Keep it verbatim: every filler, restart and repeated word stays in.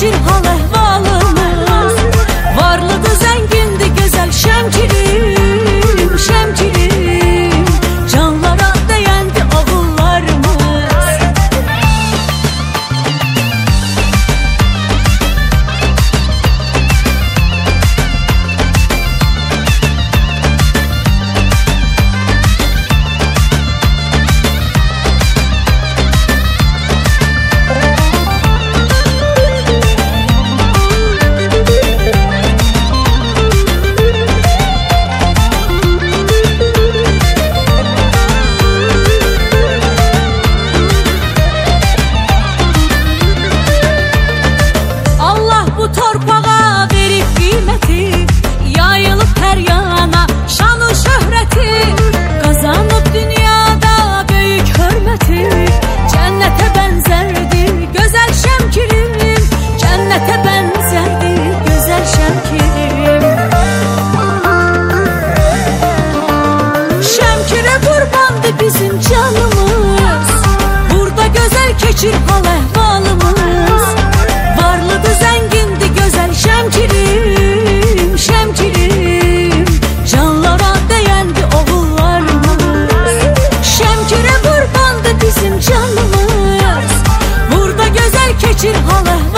keçir hal əhvalımız. Varlıdır, zəngindir, gözəl Şəmkirim, Şəmkirim. Canlara dəyəndi oğullarımız. Torpağa verib qiyməti, yayılıb hər yana şanı şöhrəti, qazanıb dünyada böyük hörməti. Cənnətə bənzərdir gözəl Şəmkirim, cənnətə bənzərdir gözəl Şəmkirim. Şəmkirə qurbandır bizim canımız, burada gözəl keçir hal əhvalımız. Varlıdır, zəngindir, gözəl Şəmkirim, Şəmkirim. Canlara dəyəndi oğullarımız. Şəmkirə qurbandır bizim canımız, burada gözəl keçir hal əhvalımız.